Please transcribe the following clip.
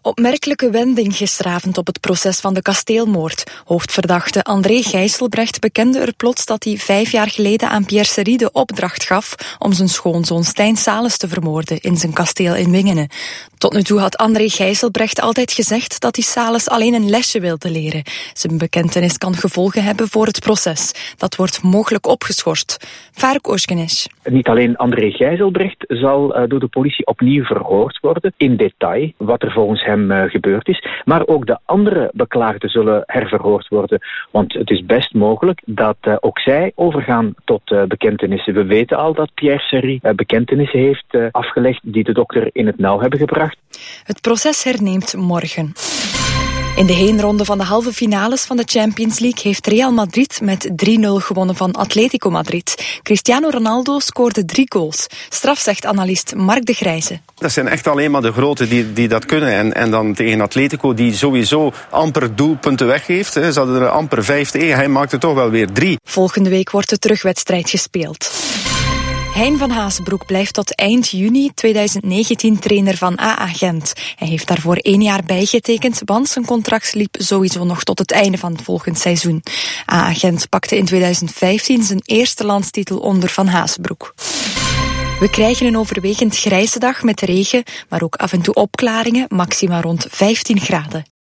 Opmerkelijke wending gisteravond op het proces van de kasteelmoord. Hoofdverdachte André Gijselbrecht bekende er plots dat hij 5 jaar geleden aan Pierre Serry de opdracht gaf om zijn schoonzoon Stijn Sales te vermoorden in zijn kasteel in Wingene. Tot nu toe had André Gijselbrecht altijd gezegd dat hij Sales alleen een lesje wilde leren. Zijn bekentenis kan gevolgen hebben voor het proces. Dat wordt mogelijk opgeschorst. Faruk Özgenes. Niet alleen André Gijselbrecht zal door de politie opnieuw verhoord worden, in detail, wat er volgens hem gebeurd is. Maar ook de andere beklaagden zullen herverhoord worden. Want het is best mogelijk dat ook zij overgaan tot bekentenissen. We weten al dat Pierre Serry bekentenissen heeft afgelegd die de dokter in het nauw hebben gebracht. Het proces herneemt morgen. In de heenronde van de halve finales van de Champions League heeft Real Madrid met 3-0 gewonnen van Atletico Madrid. Cristiano Ronaldo scoorde 3 goals. Straf, zegt analist Mark de Grijze. Dat zijn echt alleen maar de groten die dat kunnen. En dan tegen Atletico, die sowieso amper doelpunten weggeeft. Ze hadden er amper 5 tegen. Hij maakte toch wel weer 3. Volgende week wordt de terugwedstrijd gespeeld. Hein van Hazenbroek blijft tot eind juni 2019 trainer van AA Gent. Hij heeft daarvoor 1 jaar bijgetekend, want zijn contract liep sowieso nog tot het einde van het volgend seizoen. AA Gent pakte in 2015 zijn eerste landstitel onder Van Hazenbroek. We krijgen een overwegend grijze dag met regen, maar ook af en toe opklaringen, maxima rond 15 graden.